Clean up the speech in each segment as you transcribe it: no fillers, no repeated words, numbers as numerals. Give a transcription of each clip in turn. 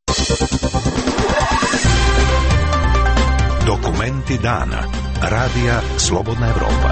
Dokumenti dana. Radija Slobodna Evropa.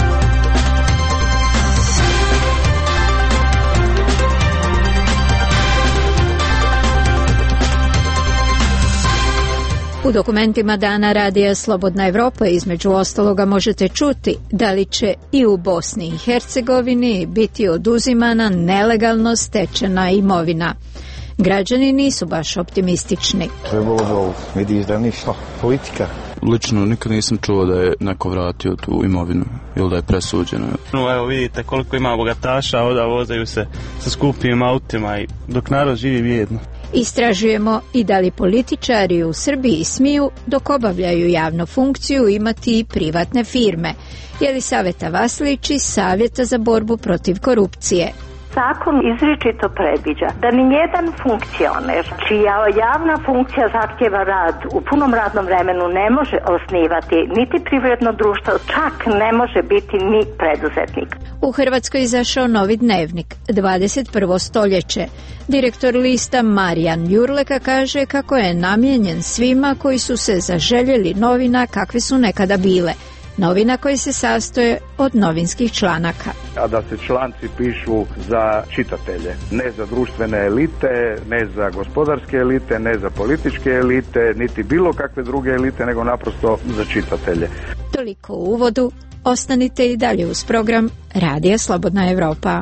U dokumentima dana Radija Slobodna Evropa između ostaloga možete čuti da li će i u Bosni i Hercegovini biti oduzimana nelegalno stečena imovina. Građani nisu baš optimistični. Trebalo da vidiš da ništa politika. Lično nikad nisam čuo da je neko vratio tu imovinu ili da je presuđeno. Evo vidite koliko ima bogataša, ovdje vozaju se sa skupim autima i dok narod živi bijedno. Istražujemo i da li političari u Srbiji smiju dok obavljaju javnu funkciju imati i privatne firme. Jelisaveta Vaslić iz Savjeta za borbu protiv korupcije. Zakon izričito predviđa da nijedan funkcioner čija javna funkcija zahtjeva rad u punom radnom vremenu ne može osnivati niti privredno društvo, čak ne može biti ni preduzetnik. U Hrvatskoj izašao novi dnevnik, 21. stoljeće. Direktor lista Marijan Jurleka kaže kako je namijenjen svima koji su se zaželjeli novina kakve su nekada bile. Novina koji se sastoje od novinskih članaka. A da se članci pišu za čitatelje, ne za društvene elite, ne za gospodarske elite, ne za političke elite, niti bilo kakve druge elite, nego naprosto za čitatelje. Toliko u uvodu, ostanite i dalje uz program Radija Slobodna Evropa.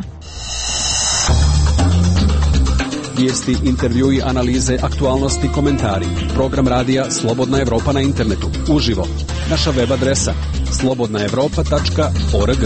Vijesti, intervjui, analize, aktualnosti, komentari. Program Radija Slobodna Evropa na internetu. Uživo. Naša web adresa slobodnaevropa.org.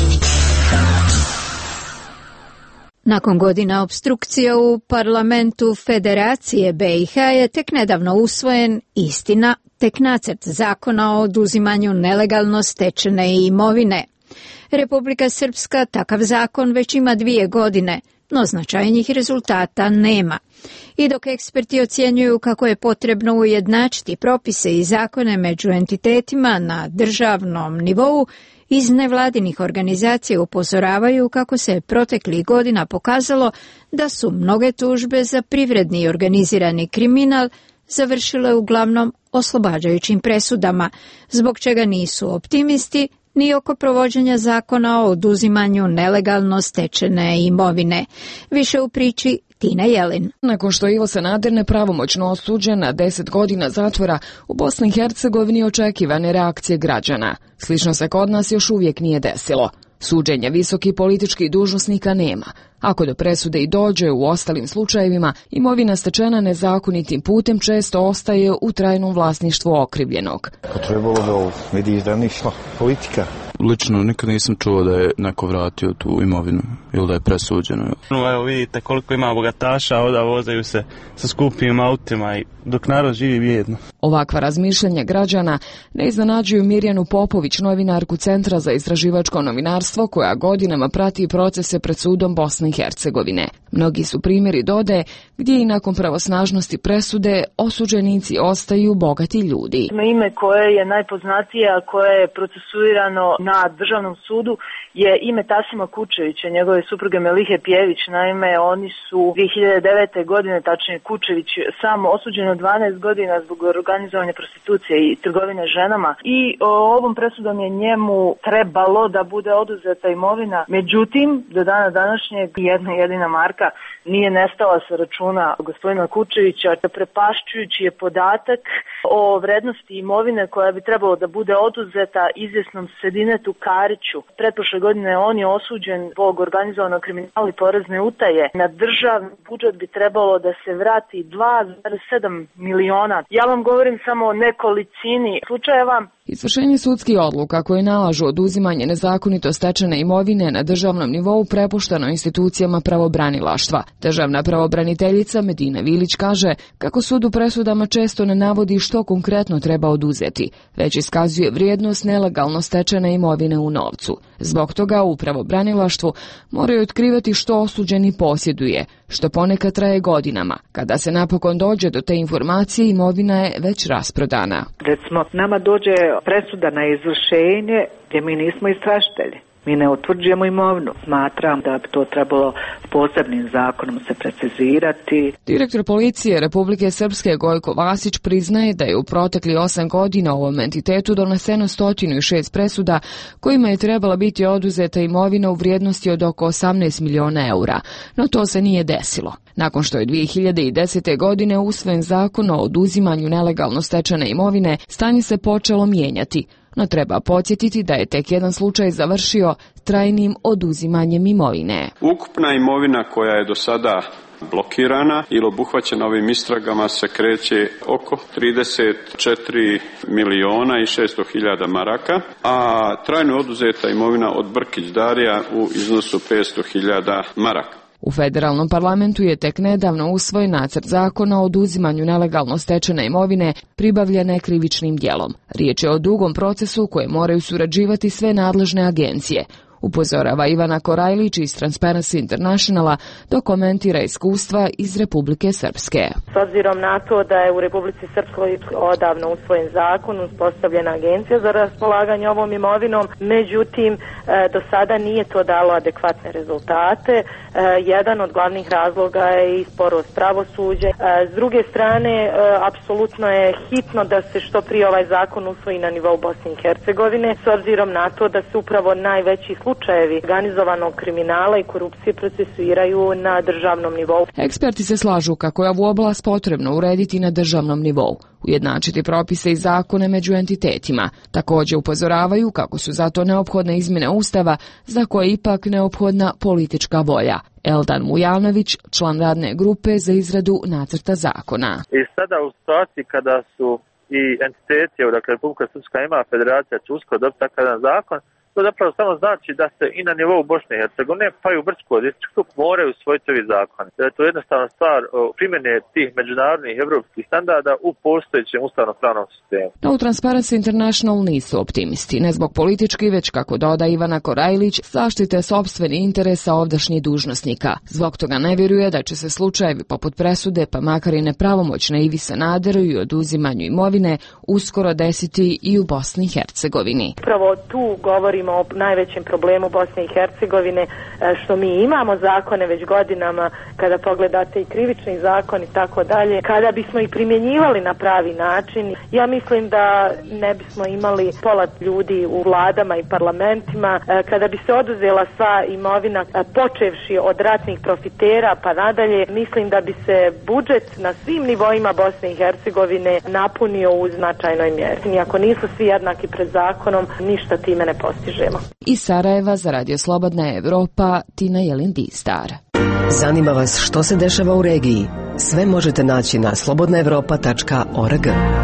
Nakon godina opstrukcije u parlamentu Federacije BiH je tek nedavno usvojen, istina, tek nacrt zakona o oduzimanju nelegalno stečene imovine. Republika Srpska takav zakon već ima 2 godine, no značajnih rezultata nema. I dok eksperti ocjenjuju kako je potrebno ujednačiti propise i zakone među entitetima na državnom nivou, iz nevladinih organizacija upozoravaju kako se proteklih godina pokazalo da su mnoge tužbe za privredni i organizirani kriminal završile uglavnom oslobađajućim presudama, zbog čega nisu optimisti ni oko provođenja zakona o oduzimanju nelegalno stečene imovine. Više u priči Tina Jelin. Nakon što je Ivo Sanader nepravomoćno osuđen na 10 godina zatvora, u Bosni i Hercegovini očekivane reakcije građana. Slično se kod nas još uvijek nije desilo. Suđenja visokih političkih dužnosnika nema. Ako do presude i dođe u ostalim slučajevima, imovina stečena nezakonitim putem često ostaje u trajnom vlasništvu okrivljenog. Trebalo da vidiš da ništa politika. Lično nikad nisam čuo da je neko vratio tu imovinu ili da je presuđeno. Evo vidite koliko ima bogataša, ovdje vozaju se sa skupim autima i dok narod živi bijedno. Ovakva razmišljanja građana ne iznenađuju Mirjanu Popović, novinarku Centra za istraživačko novinarstvo, koja godinama prati procese pred sudom Bosne i Hercegovine. Mnogi su primjeri, dodaje, gdje i nakon pravosnažnosti presude osuđenici ostaju bogati ljudi. Ime koje je najpoznatije, a koje je procesuirano na državnom sudu, je ime Tasima Kučevića, njegove supruge Melihe Pjević. Naime, oni su 2009. godine, tačnije Kučević, sam osuđen od 12 godina zbog organizovanja prostitucije i trgovine ženama. I ovom presudom je njemu trebalo da bude oduzeta imovina. Međutim, do dana današnjeg jedna jedina marka nije nestala sa računa gospodina Kučevića. Prepašćujući je podatak o vrednosti imovine koja bi trebalo da bude oduzeta izvjesnom Sedinetu Kariću. Pretprošle godine on je osuđen zbog organizovanog kriminala i porezne utaje. Na državni budžet bi trebalo da se vrati 2,7 miliona. Ja vam govorim samo o nekolicini slučajeva. Izvršenje sudskih odluka koje nalažu oduzimanje nezakonito stečene imovine na državnom nivou prepušteno institucijama pravobranilaštva. Državna pravobraniteljica Medina Vilić kaže kako sud u presudama često ne navodi što konkretno treba oduzeti, već iskazuje vrijednost nelegalno stečene imovine u novcu. Zbog toga u pravobranilaštvu moraju otkrivati što osuđeni posjeduje, što ponekad traje godinama. Kada se napokon dođe do te informacije, imovina je već rasprodana. Recimo, nama dođe presuda na izvršenje gdje mi nismo istražitelji. mi ne utvrđujemo imovinu. Smatram da bi to trebalo posebnim zakonom se precizirati. Direktor policije Republike Srpske Gojko Vasić priznaje da je u protekli 8 godina ovom entitetu doneseno 106 presuda kojima je trebala biti oduzeta imovina u vrijednosti od oko 18 miliona eura, no to se nije desilo. Nakon što je 2010. godine usvojen zakon o oduzimanju nelegalno stečene imovine, stanje se počelo mijenjati, no treba podsjetiti da je tek jedan slučaj završio trajnim oduzimanjem imovine. Ukupna imovina koja je do sada blokirana ili obuhvaćena ovim istragama se kreće oko 34 miliona i 600 hiljada maraka, a trajno oduzeta imovina od Brkić Darija u iznosu 500 hiljada maraka. U federalnom parlamentu je tek nedavno usvojen nacrt zakona o oduzimanju nelegalno stečene imovine pribavljene krivičnim djelom. Riječ je o dugom procesu koje moraju surađivati sve nadležne agencije. Upozorava Ivana Korajlić iz Transparency Internationala, dok komentira iskustva iz Republike Srpske. S obzirom na to da je u Republici Srpskoj odavno usvojen zakon, uspostavljena agencija za raspolaganje ovom imovinom, međutim do sada nije to dalo adekvatne rezultate. Jedan od glavnih razloga je i sporost pravosuđa. S druge strane, apsolutno je hitno da se što prije ovaj zakon usvoji na nivou Bosne i Hercegovine, s obzirom na to da se upravo najveći slučajevi organizovanog kriminala i korupcije procesuiraju na državnom nivou. Eksperti se slažu kako je ovu oblast potrebno urediti na državnom nivou, ujednačiti propise i zakone među entitetima. Također upozoravaju kako su zato neophodne izmjene Ustava za koje je ipak neophodna politička volja. Eldan Mujanović, član radne grupe za izradu nacrta zakona. I sada u situaciji kada su i entiteti, dakle Republika Srpska ima, Federacija će uskoro dobiti takav jedan zakon, to zapravo samo znači da se i na nivou Bosne i Hercegovine, pa i u Brčkom distriktu moraju usvojiti ovi zakoni. Da je to jednostavna stvar primjene tih međunarodnih evropskih standarda u postojećem ustavno-pravnom sistemu. No u Transparency International nisu optimisti, ne zbog politički, već kako doda Ivana Korajlić, zaštite sopstvenih interesa ovdašnjih dužnosnika. Zbog toga ne vjeruje da će se slučajevi poput presude, pa makar i nepravomoćne Ivi Sanaderu i oduzimanju imovine, uskoro desiti i u Bosni i Hercegovini. Upravo tu govorimo o najvećem problemu Bosne i Hercegovine, što mi imamo zakone već godinama, kada pogledate i krivični zakon i tako dalje, kada bismo ih primjenjivali na pravi način, ja mislim da ne bismo imali pola ljudi u vladama i parlamentima, kada bi se oduzela sva imovina, počevši od ratnih profitera pa nadalje, mislim da bi se budžet na svim nivoima Bosne i Hercegovine napunio u značajnoj mjeri. Iako nisu svi jednaki pred zakonom, ništa time ne postiže. Iz Sarajeva za Radio Slobodna Evropa, Tina Jelin-Distar. Zanima vas što se dešava u regiji? Sve možete naći na slobodnaevropa.org.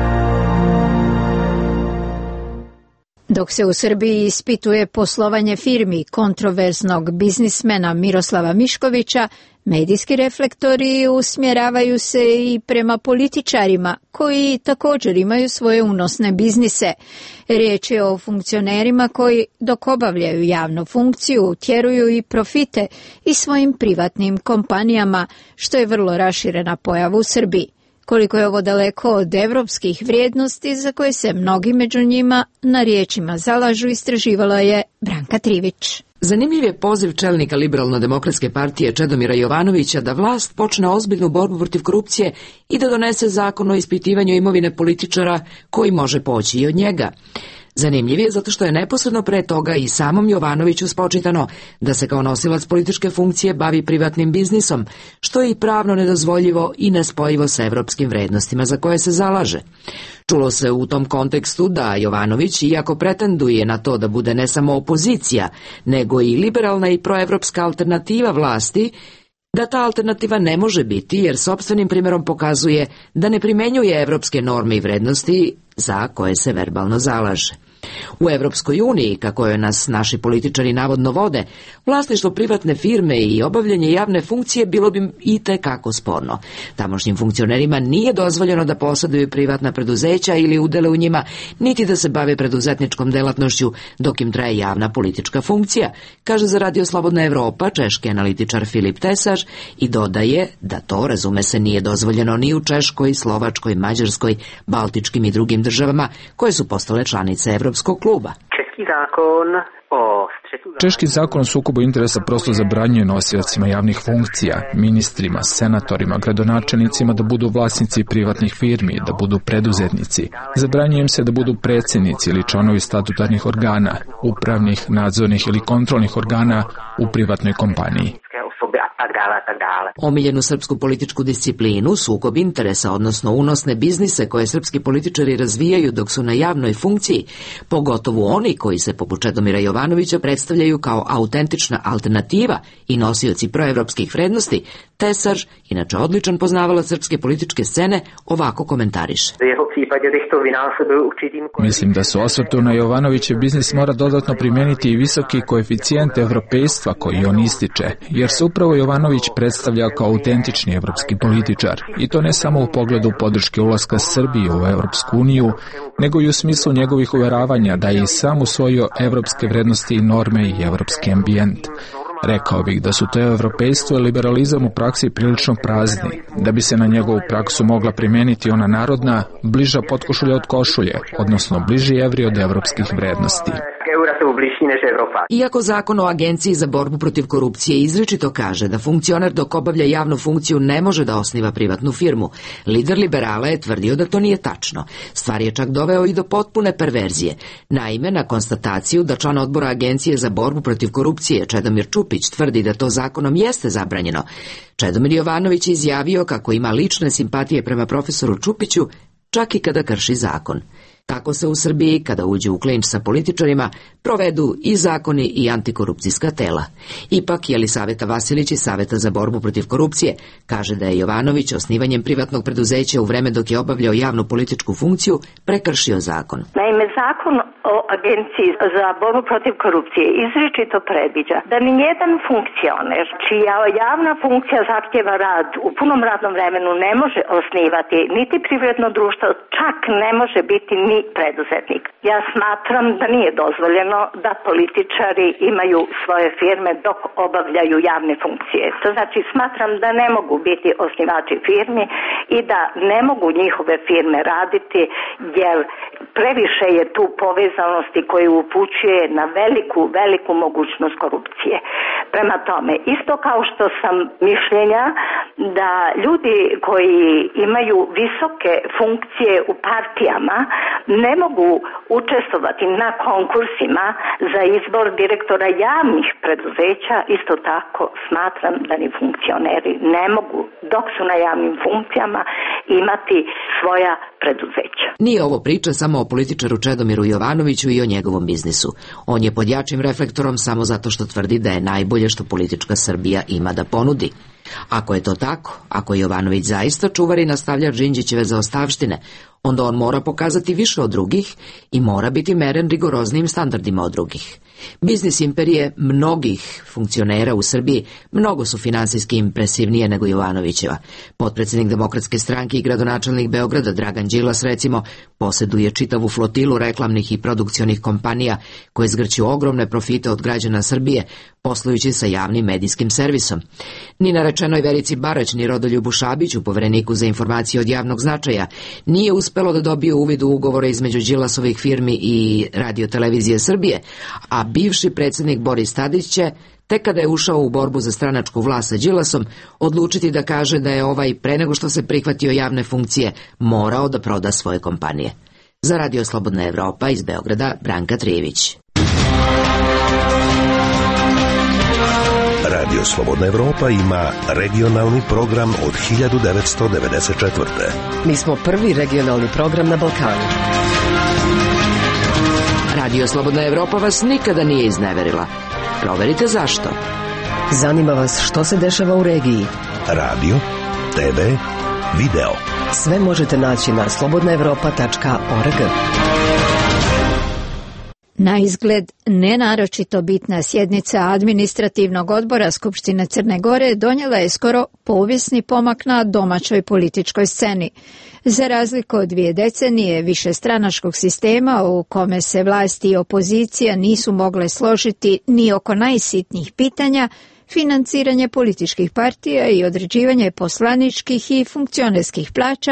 Dok se u Srbiji ispituje poslovanje firmi kontroverznog biznismena Miroslava Miškovića, medijski reflektori usmjeravaju se i prema političarima koji također imaju svoje unosne biznise. Riječ je o funkcionerima koji dok obavljaju javnu funkciju utjeruju i profite i svojim privatnim kompanijama, što je vrlo raširena pojava u Srbiji. Koliko je ovo daleko od evropskih vrijednosti za koje se mnogi među njima na riječima zalažu, istraživala je Branka Trivić. Zanimljiv je poziv čelnika Liberalno-demokratske partije Čedomira Jovanovića da vlast počne ozbiljnu borbu protiv korupcije i da donese zakon o ispitivanju imovine političara koji može poći i od njega. Zanimljiv je zato što je neposredno pre toga i samom Jovanoviću spočitano da se kao nosilac političke funkcije bavi privatnim biznisom, što je i pravno nedozvoljivo i nespojivo sa evropskim vrednostima za koje se zalaže. Čulo se u tom kontekstu da Jovanović, iako pretenduje na to da bude ne samo opozicija, nego i liberalna i proevropska alternativa vlasti, da ta alternativa ne može biti jer sopstvenim primjerom pokazuje da ne primjenjuje evropske norme i vrednosti za koje se verbalno zalaže. U Evropskoj uniji, kako je nas naši političari navodno vode, vlasništvo privatne firme i obavljanje javne funkcije bilo bi itekako sporno. Tamošnjim funkcionerima nije dozvoljeno da posjeduju privatna preduzeća ili udele u njima, niti da se bave preduzetničkom delatnošću dok im traje javna politička funkcija, kaže za Radio Slobodna Evropa češki analitičar Filip Tesaž i dodaje da to, razume se, nije dozvoljeno ni u Češkoj, Slovačkoj, Mađarskoj, Baltičkim i drugim državama koje su postale članice Evropskog kluba. Czech Češki zakon o sukobu interesa prosto zabranjuje nosiocima javnih funkcija, ministrima, senatorima, gradonačelnicima da budu vlasnici privatnih firmi, da budu preduzetnici. Zabranjuje im se da budu predsjednici ili članovi statutarnih organa, upravnih, nadzornih ili kontrolnih organa u privatnoj kompaniji. Omiljenu srpsku političku disciplinu, sukob interesa, odnosno unosne biznise koje srpski političari razvijaju dok su na javnoj funkciji, pogotovo oni koji se poput Čedomira Jovanovića predstavljaju kao autentična alternativa i nosioci proevropskih vrednosti, Tesar, inače odličan poznavalac srpske političke scene, ovako komentariše. Mislim da se osvrtu na Jovanovićev biznis mora dodatno primijeniti i visoki koeficijent evropejstva koji on ističe, jer se upravo Jovanović predstavlja kao autentični evropski političar, i to ne samo u pogledu podrške ulaska Srbije u Evropsku uniju, nego i u smislu njegovih uveravanja da je i sam usvojio evropske vrednosti i norme i evropski ambijent. Rekao bih da su to evropejstvo i liberalizam u praksi prilično prazni, da bi se na njegovu praksu mogla primijeniti ona narodna, bliža potkošulja od košulje, odnosno bliži evri od evropskih vrednosti. Iako zakon o Agenciji za borbu protiv korupcije izričito kaže da funkcioner dok obavlja javnu funkciju ne može da osniva privatnu firmu, lider liberala je tvrdio da to nije tačno. Stvar je čak doveo i do potpune perverzije. Naime, na konstataciju da član odbora Agencije za borbu protiv korupcije Čedomir Čupić tvrdi da to zakonom jeste zabranjeno, Čedomir Jovanović je izjavio kako ima lične simpatije prema profesoru Čupiću, čak i kada krši zakon. Tako se u Srbiji, kada uđe u klinč sa političarima, provedu i zakoni i antikorupcijska tela. Ipak, Jelisaveta Vasilić iz Saveta za borbu protiv korupcije kaže da je Jovanović osnivanjem privatnog preduzeća u vreme dok je obavljao javnu političku funkciju prekršio zakon. Naime, zakon o Agenciji za borbu protiv korupcije izričito predviđa da nijedan funkcioner čija javna funkcija zahtjeva rad u punom radnom vremenu ne može osnivati niti privredno društvo, čak ne može biti ni preduzetnik. Ja smatram da nije dozvoljeno da političari imaju svoje firme dok obavljaju javne funkcije. To znači smatram da ne mogu biti osnivači firmi i da ne mogu njihove firme raditi jer previše je tu povezanosti koju upućuje na veliku mogućnost korupcije. Prema tome, isto kao što sam mišljenja da ljudi koji imaju visoke funkcije u partijama ne mogu učestvovati na konkursima za izbor direktora javnih preduzeća, isto tako smatram da ni funkcioneri ne mogu, dok su na javnim funkcijama, imati svoja preduzeća. Nije ovo priča samo o političaru Čedomiru Jovanoviću i o njegovom biznisu. On je pod jačim reflektorom samo zato što tvrdi da je najbolje što politička Srbija ima da ponudi. Ako je to tako, ako je Jovanović zaista čuvar i nastavljač Đinđićeve zaostavštine, onda on mora pokazati više od drugih i mora biti meren rigoroznijim standardima od drugih. Biznis imperije mnogih funkcionera u Srbiji mnogo su finansijski impresivnije nego Jovanovićeva. Potpredsjednik Demokratske stranke i gradonačelnik Beograda Dragan Đilas, recimo, posjeduje čitavu flotilu reklamnih i produkcionih kompanija koje zgrću ogromne profite od građana Srbije, poslujući sa javnim medijskim servisom. Ni narečenoj Verici Barać ni Rodoljubu Šabiću, povereniku za informacije od javnog značaja, nije uspelo da dobije uvid u ugovore između Đilasovih firmi i Radio-televizije Srbije, a bivši predsjednik Boris Tadić će, tek kada je ušao u borbu za stranačku vlast sa Đilasom, odlučiti da kaže da je ovaj, pre nego što se prihvatio javne funkcije, morao da proda svoje kompanije. Za Radio Slobodna Evropa iz Beograda, Branka Trijević. Radio Slobodna Evropa ima regionalni program od 1994. Mi smo prvi regionalni program na Balkanu. Radio Slobodna Evropa vas nikada nije izneverila. Proverite zašto. Zanima vas što se dešava u regiji. Radio, TV, video. Sve možete naći na slobodnaevropa.org. Na izgled nenaročito bitna sjednica administrativnog odbora Skupštine Crne Gore donijela je skoro povijesni pomak na domaćoj političkoj sceni. Za razliku od 2 decenije višestranačkog sistema u kome se vlasti i opozicija nisu mogle složiti ni oko najsitnijih pitanja, financiranje političkih partija i određivanje poslaničkih i funkcionerskih plaća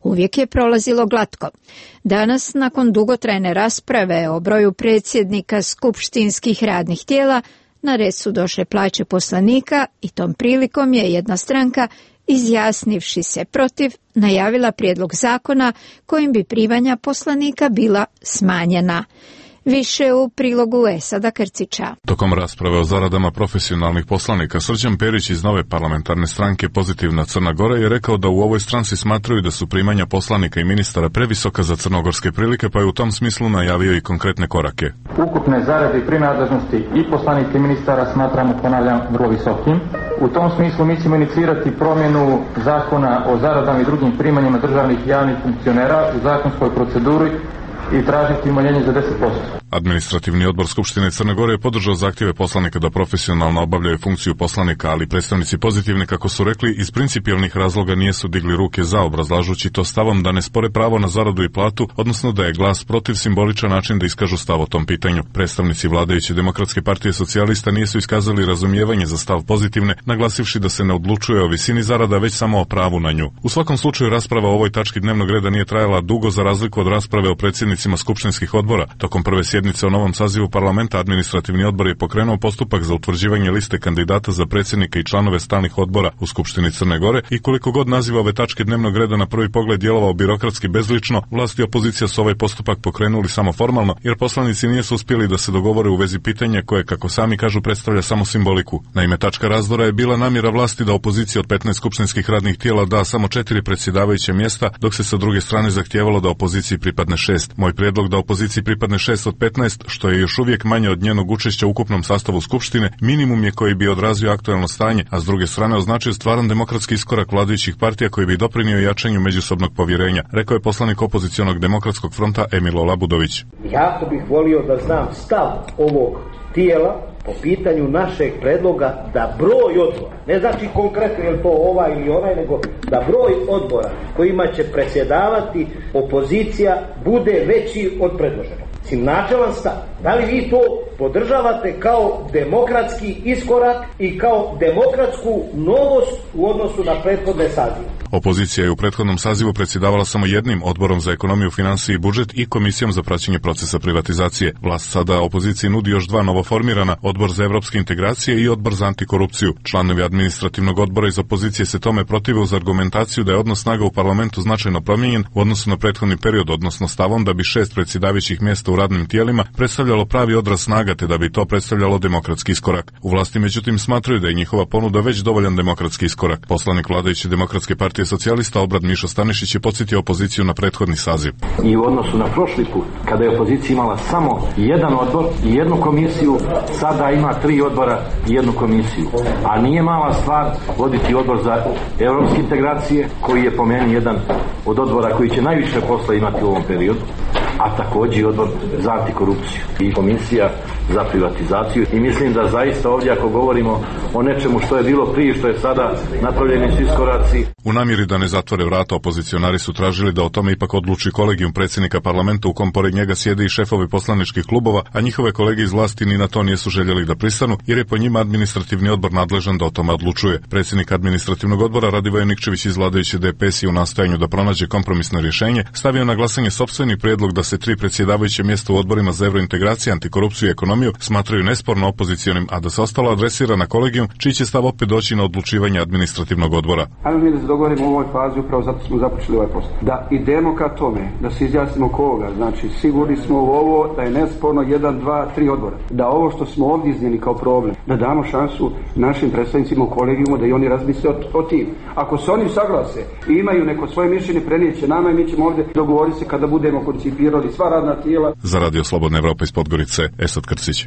uvijek je prolazilo glatko. Danas, nakon dugotrajne rasprave o broju predsjednika skupštinskih radnih tijela, na red su došle plaće poslanika i tom prilikom je jedna stranka, izjasnivši se protiv, najavila prijedlog zakona kojim bi primanja poslanika bila smanjena. Više u prilogu Esada Krcića. Tokom rasprave o zaradama profesionalnih poslanika, Srđan Perić iz Nove parlamentarne stranke Pozitivna Crna Gora je rekao da u ovoj stranci smatraju da su primanja poslanika i ministara previsoka za crnogorske prilike, pa je u tom smislu najavio i konkretne korake. Ukupne zarade i prinadležnosti i poslanika i ministara smatramo, ponavljam, vrlo visokim. U tom smislu mi ćemo inicirati promjenu zakona o zaradama i drugim primanjima državnih i javnih funkcionera u zakonskoj proceduri i tražiti umanjenje za 10%. Administrativni odbor Skupštine Crne Gore je podržao zahtjeve poslanika da profesionalno obavljaju funkciju poslanika, ali predstavnici Pozitivne, kako su rekli, iz principijelnih razloga nijesu digli ruke za, obrazlažući to stavom da ne spore pravo na zaradu i platu, odnosno da je glas protiv simboličan način da iskažu stav o tom pitanju. Predstavnici vladajuće Demokratske partije socijalista nisu iskazali razumijevanje za stav Pozitivne, naglasivši da se ne odlučuje o visini zarada, već samo o pravu na nju. U svakom slučaju rasprava o ovoj tački dnevnog reda nije trajala dugo, za razliku od rasprave o predsjednicima skupštinskih odbora. Tokom prve sjednice o novom sazivu parlamenta Administrativni odbor je pokrenuo postupak za utvrđivanje liste kandidata za predsjednika i članove stalnih odbora u Skupštini Crne Gore i koliko god naziva ove tačke dnevnog reda na prvi pogled djelovao birokratski bezlično, vlast i opozicija su ovaj postupak pokrenuli samo formalno, jer poslanici nisu uspjeli da se dogovore u vezi pitanja koje, kako sami kažu, predstavlja samo simboliku. Naime, tačka razdora je bila namjera vlasti da opozicija od 15 skupštinskih radnih tijela da samo 4 predsjedavajuća mjesta, dok se sa druge strane zahtijevalo da opoziciji pripadne 6. Moj prijedlog da opoziciji pripadne 6 od 15, što je još uvijek manje od njenog učešća u ukupnom sastavu Skupštine, minimum je koji bi odrazio aktuelno stanje, a s druge strane označio stvaran demokratski iskorak vladajućih partija koji bi doprinio jačanju međusobnog povjerenja, rekao je poslanik opozicionog Demokratskog fronta Emilo Labudović. Jako bih volio da znam stav ovog tijela po pitanju našeg predloga da broj odbora, ne znači konkretno je li to ovaj ili onaj, nego da broj odbora kojima će predsjedavati opozicija bude veći od predloženog. Načelan stav. Da li vi to podržavate kao demokratski iskorak i kao demokratsku novost u odnosu na prethodne sazive? Opozicija je u prethodnom sazivu predsjedavala samo jednim, odborom za ekonomiju, financije i budžet i komisijom za praćenje procesa privatizacije. Vlast sada opoziciji nudi još dva novoformirana, odbor za evropske integracije i odbor za antikorupciju. Članovi administrativnog odbora iz opozicije se tome protive uz argumentaciju da je odnos snaga u parlamentu značajno promijenjen u odnosu na prethodni period, odnosno stavom da bi 6 predsjedavajućih mjesta u radnim tijelima predstavljalo pravi odraz snaga, te da bi to predstavljalo demokratski iskorak. U vlasti međutim smatraju da je njihova ponuda već dovoljan demokratski iskorak. Poslanik vladajuće Demokratske partije socijalista Obrad Mišo Stanišić je podsjetio opoziciju na prethodni saziv. I u odnosu na prošli put, kada je opozicija imala samo jedan odbor i jednu komisiju, sada ima 3 odbora i jednu komisiju. A nije mala stvar voditi odbor za evropske integracije, koji je po meni jedan od odbora koji će najviše posla imati u ovom periodu, a također odbor za antikorupciju i komisija za privatizaciju. I mislim da zaista ovdje, ako govorimo o nečemu što je bilo prije, što je sada, napravljeni su iskoraci. U namjeri da ne zatvore vrata, opozicionari su tražili da o tome ipak odluči kolegijum predsjednika parlamenta, u kom pored njega sjede i šefovi poslaničkih klubova, a njihove kolege iz vlasti ni na to nisu željeli da pristanu, jer je po njima administrativni odbor nadležan da o tome odlučuje. Predsjednik administrativnog odbora Radivoje Nikčević iz vladajuće DPS je u nastojanju da pronađe kompromisno rješenje stavio na glasanje sopstveni prijedlog da se 3 predsjedavajuće mjesta u odborima za eurointegracije, antikorupciju i ekonomiju smatraju nesporno opozicionim, a da se ostalo adresira na kolegijum, čiji će stav opet doći na odlučivanje administrativnog odbora. Ajmo mi da se dogovorimo u ovoj fazi, upravo zato smo započeli ovaj postupak. Da idemo ka tome, da se izjasnimo oko ovoga, znači sigurni smo u ovo da je nesporno 1, 2, 3 odbora. Da ovo što smo ovdje iznijeli kao problem, da damo šansu našim predstavnicima u kolegijumu da i oni razmisle o tim. Ako se oni saglase i imaju neko svoje mišljenje, prenijeće nama i mi ćemo ovdje dogovoriti se kada budemo koncipirali sva radna tijela. Za Radio Slobodna Evropa iz Podgorice, Esad Krcić.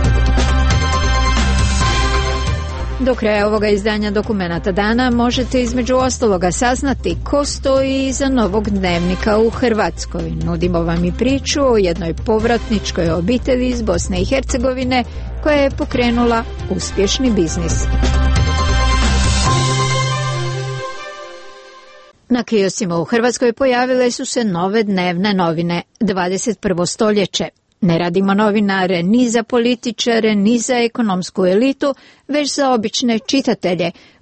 Do kraja ovoga izdanja Dokumenata dana možete između ostaloga saznati ko stoji iza novog dnevnika u Hrvatskoj. Nudimo vam i priču o jednoj povratničkoj obitelji iz Bosne i Hercegovine koja je pokrenula uspješni biznis. Na kioscima u Hrvatskoj pojavile su se nove dnevne novine 21. stoljeće. Ne radimo novinare ni za političare, ni za ekonomsku elitu, već za obične čitatelje,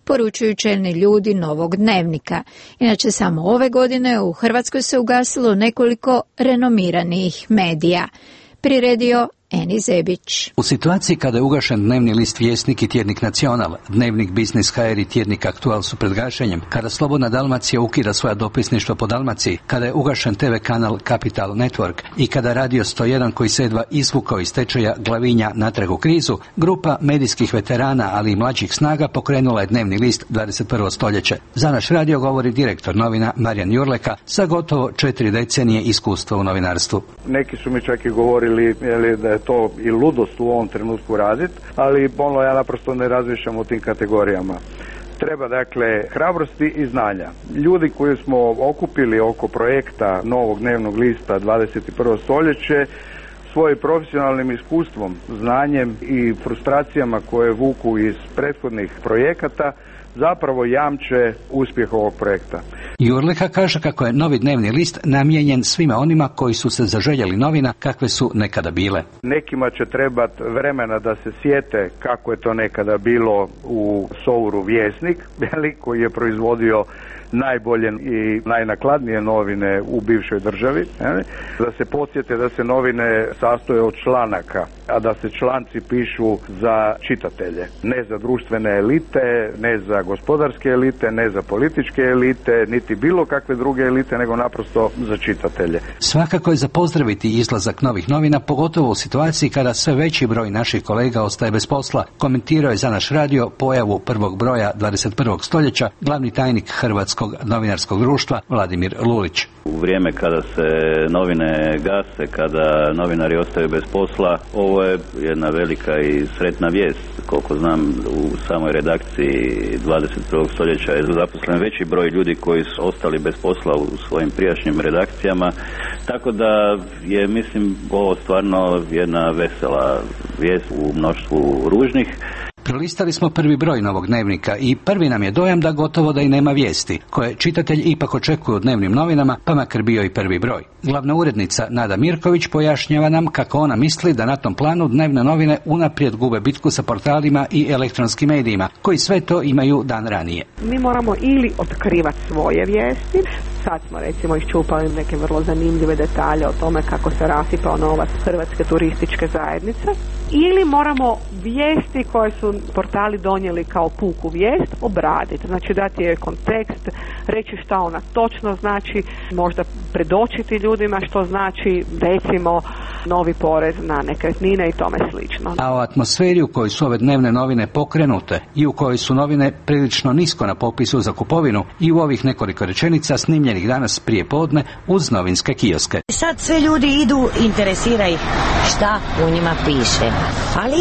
poručuju čelni ljudi Novog dnevnika. Inače, samo ove godine u Hrvatskoj se ugasilo nekoliko renomiranih medija. Priredio Eni Zebić. U situaciji kada je ugašen dnevni list Vjesnik i tjednik Nacional, dnevnik Biznis HR i tjednik Aktual su pred gašenjem, kada Slobodna Dalmacija ukida svoja dopisništva po Dalmaciji, kada je ugašen TV kanal Capital Network i kada Radio 101 koji se jedva izvukao iz stečaja glavinja natrag u krizu, grupa medijskih veterana, ali i mlađih snaga pokrenula je dnevni list 21. stoljeće. Za naš radio govori direktor novina Marijan Jurleka sa gotovo 4 decenije iskustva u novinarstvu. Neki su mi čak i govorili da je to i ludost u ovom trenutku raditi, ali ja naprosto ne razmišljam o tim kategorijama. Treba dakle hrabrosti i znanja. Ljudi koji smo okupili oko projekta novog dnevnog lista 21. stoljeće svojim profesionalnim iskustvom, znanjem i frustracijama koje vuku iz prethodnih projekata zapravo jamče uspjeh ovog projekta. Jurleka kaže kako je novi dnevni list namijenjen svima onima koji su se zaželjeli novina kakve su nekada bile. Nekima će trebati vremena da se sjete kako je to nekada bilo u Souru Vjesnik, koji je proizvodio najbolje i najnakladnije novine u bivšoj državi, da se podsjete da se novine sastoje od članaka, a da se članci pišu za čitatelje, ne za društvene elite, ne za gospodarske elite, ne za političke elite, niti bilo kakve druge elite, nego naprosto za čitatelje. Svakako je za pozdraviti izlazak novih novina, pogotovo u situaciji kada sve veći broj naših kolega ostaje bez posla, komentirao je za naš radio pojavu prvog broja 21. stoljeća glavni tajnik Hrvatskog novinarskog društva Vladimir Lulić. U vrijeme kada se novine gase, kada novinari ostaju bez posla, ovo je jedna velika i sretna vijest. Koliko znam, u samoj redakciji 21. stoljeća je zaposlen veći broj ljudi koji su ostali bez posla u svojim prijašnjim redakcijama, tako da je, mislim, ovo stvarno jedna vesela vijest u mnoštvu ružnih. Prolistali smo prvi broj novog dnevnika i prvi nam je dojam da gotovo da i nema vijesti, koje čitatelj ipak očekuje u dnevnim novinama, pa makar bio i prvi broj. Glavna urednica Nada Mirković pojašnjava nam kako ona misli da na tom planu dnevne novine unaprijed gube bitku sa portalima i elektronskim medijima, koji sve to imaju dan ranije. Mi moramo ili otkrivati svoje vijesti, sad smo recimo iščupali neke vrlo zanimljive detalje o tome kako se rasipao novac Hrvatske turističke zajednice, ili moramo vijesti koje su portali donijeli kao puku vijest obraditi, znači dati je kontekst, reći šta ona točno znači, možda predočiti ljudima što znači recimo novi porez na nekretnine i tome slično. A o atmosferi u kojoj su ove dnevne novine pokrenute i u kojoj su novine prilično nisko na popisu za kupovinu i u ovih nekoliko rečenica snimljenih danas prije podne uz novinske kioske. Sad sve ljudi idu, interesira ih šta u njima piše, ali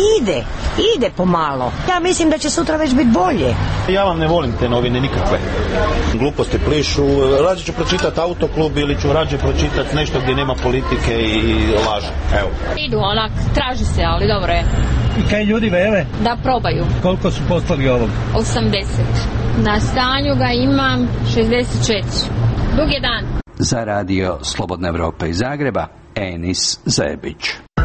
ide pomalo. Ja mislim da će sutra već biti bolje. Ja vam ne volim te novine nikakve. Gluposti plišu, rađe ću pročitati Autoklub ili ću rađe pročitati nešto gdje nema politike i laže. Evo. Idu onak, traži se, ali dobro je. I kaj ljudi vele? Da probaju. Koliko su poslali ovog? 80. Na stanju ga imam 64. Dug je dan. Za radio Slobodna Evropa iz Zagreba, Enis Zebić.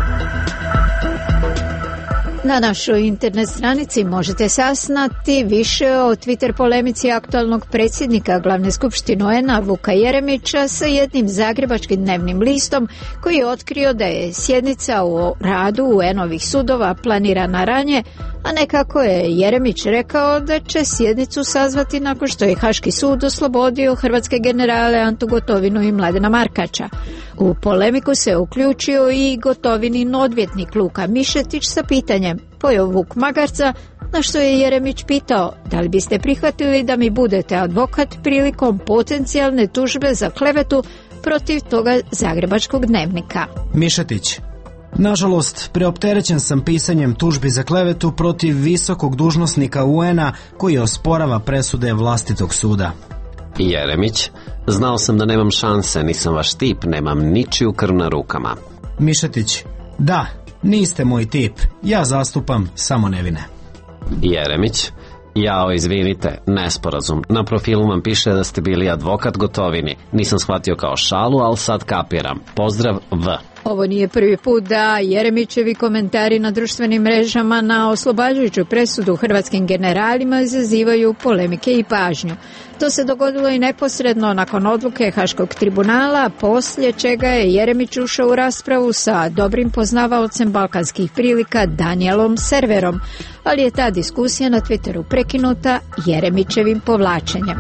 Na našoj internet stranici možete saznati više o Twitter polemici aktualnog predsjednika Glavne skupštine UN-a Vuka Jeremića sa jednim zagrebačkim dnevnim listom koji je otkrio da je sjednica o radu UN-ovih sudova planirana ranije, a nekako je Jeremić rekao da će sjednicu sazvati nakon što je Haški sud oslobodio hrvatske generale Antu Gotovinu i Mladena Markača. U polemiku se uključio i Gotovinin odvjetnik Luka Mišetić sa pitanjem pojeo Vuk magarca, na što je Jeremić pitao da li biste prihvatili da mi budete advokat prilikom potencijalne tužbe za klevetu protiv toga zagrebačkog dnevnika. Mišetić: nažalost, preopterećen sam pisanjem tužbi za klevetu protiv visokog dužnosnika UN-a koji osporava presude vlastitog suda. Jeremić: znao sam da nemam šanse, nisam vaš tip, nemam ničiju krv na rukama. Mišetić: da, niste moj tip, ja zastupam samo nevine. Jeremić: jao, izvinite, nesporazum. Na profilu vam piše da ste bili advokat Gotovini. Nisam shvatio kao šalu, ali sad kapiram. Pozdrav, V. Ovo nije prvi put da Jeremićevi komentari na društvenim mrežama na oslobađajuću presudu hrvatskim generalima izazivaju polemike i pažnju. To se dogodilo i neposredno nakon odluke Haškog tribunala, poslije čega je Jeremić ušao u raspravu sa dobrim poznavaocem balkanskih prilika Danielom Serverom, ali je ta diskusija na Twitteru prekinuta Jeremićevim povlačenjem.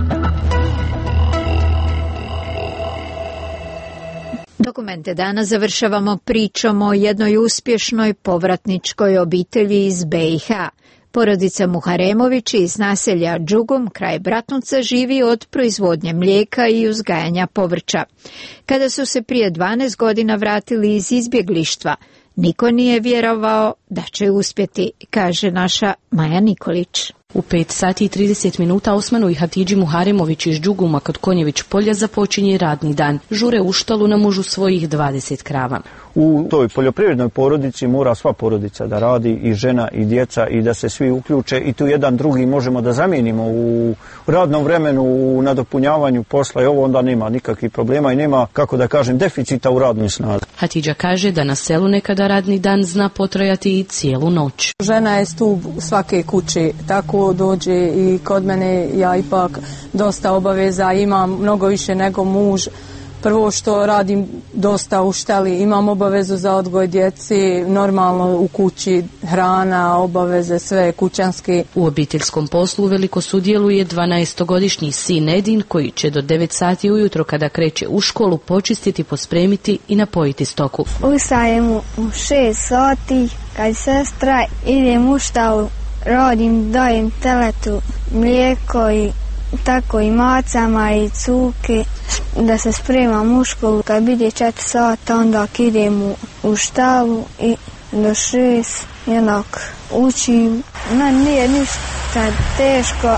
Dokumente dana završavamo pričom o jednoj uspješnoj povratničkoj obitelji iz BiH. Porodica Muharemović iz naselja Džugum kraj Bratunca živi od proizvodnje mlijeka i uzgajanja povrća. Kada su se prije 12 godina vratili iz izbjeglištva, niko nije vjerovao da će uspjeti, kaže naša Maja Nikolić. U 5 sati i 30 minuta Osmanu i Hatidži Muharemović iz Džuguma kod Konjević polja započinje radni dan. Žure u štalu na mužu svojih 20 krava. U toj poljoprivrednoj porodici mora sva porodica da radi, i žena i djeca, i da se svi uključe, i tu jedan drugi možemo da zamijenimo u radnom vremenu, u nadopunjavanju posla, i ovo onda nema nikakvih problema i nema, kako da kažem, deficita u radnoj snazi. Hatidža kaže da na selu nekada radni dan zna potrajati i cijelu noć. Žena je stup svake kuće, tako dođe i kod mene, ja ipak dosta obaveza imam, mnogo više nego muž. Prvo što radim dosta u štali, imam obavezu za odgoj djeci, normalno u kući, hrana, obaveze, sve kućanske. U obiteljskom poslu veliko sudjeluje 12-godišnji sin Edin, koji će do 9 sati ujutro kada kreće u školu počistiti, pospremiti i napojiti stoku. Ustajem u 6 sati, kad sestra idem u štalu, radim, dajem teletu mlijeko i tako i macama i cuke, da se spremam u školu. Kad bide 4 sata, onda idem u štalu i do 6 jednak učim. Nije ništa teško,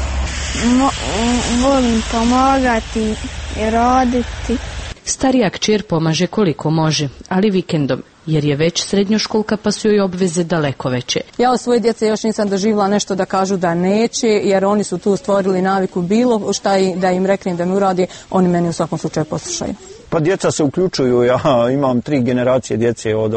volim pomagati i raditi. Starija kćer pomaže koliko može, ali vikendom, jer je već srednjoškolka pa su joj obveze daleko veće. Ja od svoje djece još nisam doživjela nešto da kažu da neće, jer oni su tu stvorili naviku bilo šta da im reknem da mi uradi, oni meni u svakom slučaju poslušaju. Pa djeca se uključuju, ja imam 3 generacije djece od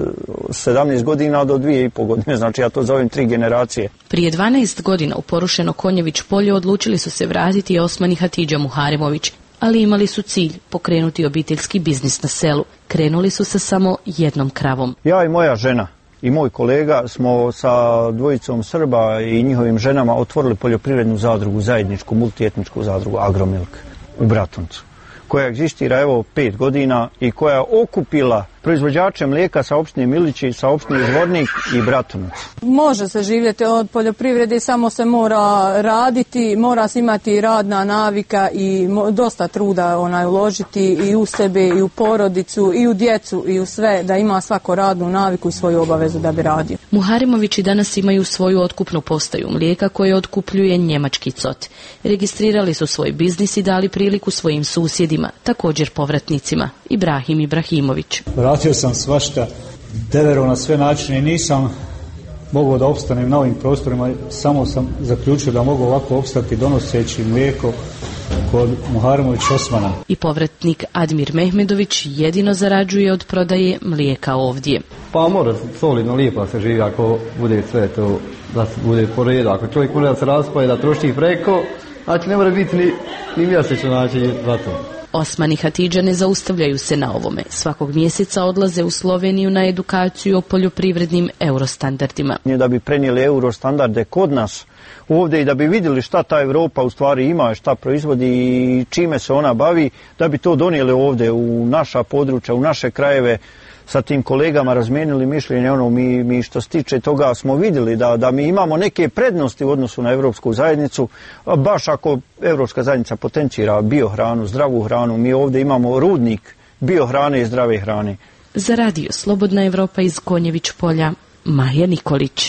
17 godina do 2,5 godine, znači ja to zovem 3 generacije. Prije 12 godina u porušeno Konjević polje odlučili su se vratiti Osman i Hatidža Muharemović, ali imali su cilj pokrenuti obiteljski biznis na selu. Krenuli su sa samo jednom kravom. Ja i moja žena i moj kolega smo sa dvojicom Srba i njihovim ženama otvorili poljoprivrednu zadrugu, zajedničku multietničku zadrugu Agromilk u Bratuncu, koja egzistira evo 5 godina i koja je okupila proizvođače mlijeka sa opštine Milići, sa opštine Zvornik i Bratunac. Može se živjeti od poljoprivrede, samo se mora raditi, mora se imati radna navika i dosta truda uložiti i u sebe i u porodicu i u djecu i u sve, da ima svako radnu naviku i svoju obavezu da bi radio. Muharemovići danas imaju svoju otkupnu postaju mlijeka koje otkupljuje njemački COT. Registrirali su svoj biznis i dali priliku svojim susjedima, također povratnicima. Ibrahim Ibrahimović. Vratio sam svašta, devero na sve načine i nisam mogao da opstanem na ovim prostorima, samo sam zaključio da mogu ovako opstati donoseći mlijeko kod Muharemović Osmana. I povratnik Admir Mehmedović jedino zarađuje od prodaje mlijeka ovdje. Pa mora solidno lijepo se živi ako bude sve to, da se bude po redu. Ako čovjek može da se raspoje, da troši preko, znači ne mora biti ni mjesečno znači za to. Osman i Hatidža ne zaustavljaju se na ovome. Svakog mjeseca odlaze u Sloveniju na edukaciju o poljoprivrednim eurostandardima. Da bi prenijeli eurostandarde kod nas ovdje i da bi vidjeli šta ta Europa u stvari ima, šta proizvodi i čime se ona bavi, da bi to donijeli ovdje u naša područja, u naše krajeve, sa tim kolegama razmijenili mišljenje. Mi što se tiče toga smo vidjeli da mi imamo neke prednosti u odnosu na Europsku zajednicu, baš ako Europska zajednica potencira biohranu, zdravu hranu, mi ovdje imamo rudnik biohrane i zdrave hrane. Za radio Slobodna Evropa iz Konjević polja, Maja Nikolić.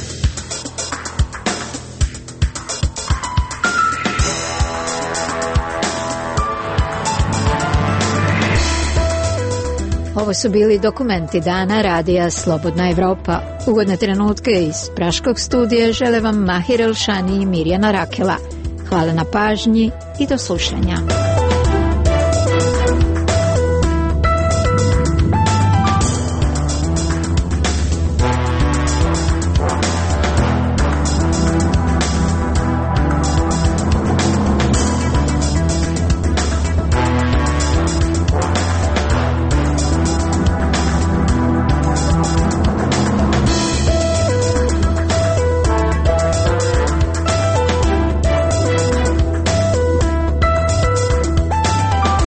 Ovo su bili dokumenti dana radija Slobodna Evropa. Ugodne trenutke iz Praškog studija žele vam Mahir Elšani i Mirjana Rakela. Hvala na pažnji i do slušanja.